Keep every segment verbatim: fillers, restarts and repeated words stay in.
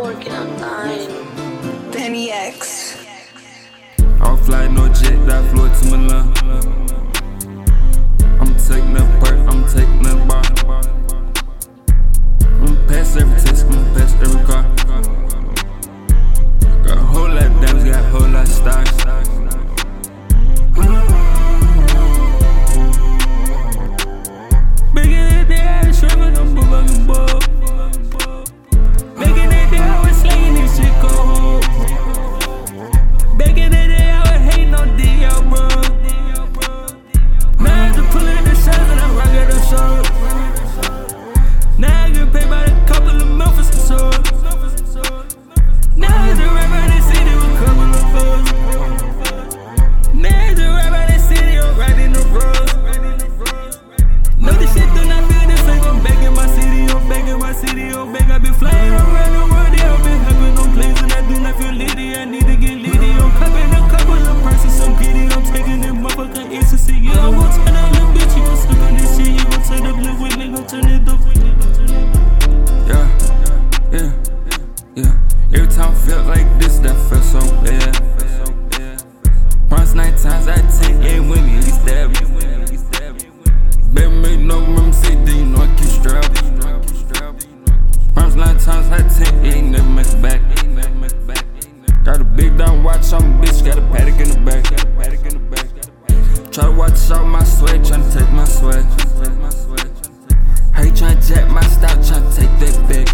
working on dying. Benny X. I'll fly no jet, that flew to Milan. I'm taking that perk, I'm taking that bar. I'm past every test, I'm past every car. Got a whole lot of diamonds, got a whole lot of stars. Back in the day, I was trapping on fucking ball. Back in the day, I was slinging this shit cold. Back in the day, I was hating on D L, bro. Now I have to pull in the shots and I rock at the show. Now I get paid by a couple of mil for some swords. Now I have to rap out the city with a couple of foes. Now I have to rap out the city, I'm riding the roads. No, this shit do not feel the same. I'm back in my city, I'm back in my city, I'm back. I've been flying around the world, yeah, I've been hopping on planes and I do not feel litty. I need to get litty. I'm cupping a couple of prices, I'm giddy. I'm taking them motherfucking ecstasy. Yeah, I won't turn that little bitch, you gon' slip on this shit. You gon' turn up blue with me, gon' turn it up. Yeah, yeah, yeah. Every time I felt like this, that felt so bad. Promise nine times out of ten, ain't with me, he stabbed me. Baby, make no room, say, do you know I keep strapped? Promise nine times out of ten, ain't never make it back. Got a big down watch on my bitch, got a paddock in the back. Try to watch out my sweat, tryna take my sweat. How you tryna jack my style, tryna take that back.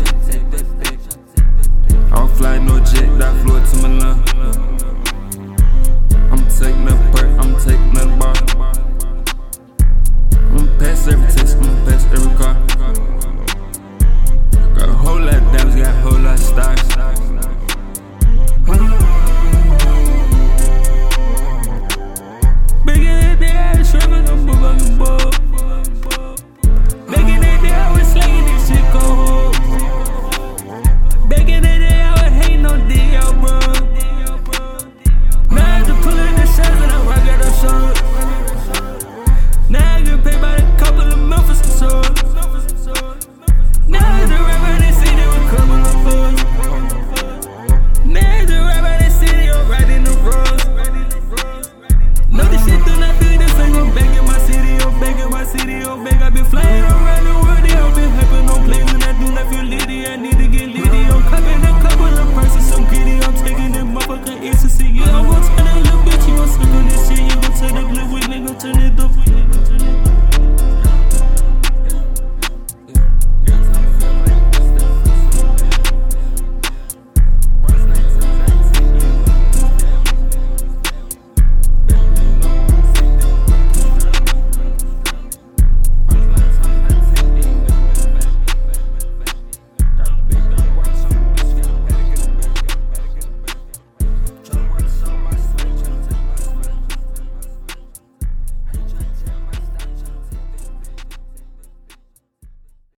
I'll fly no jet, that flew to Milan. I'm taking that perk, I'm taking that bar. I'm past every test, I'm past every car.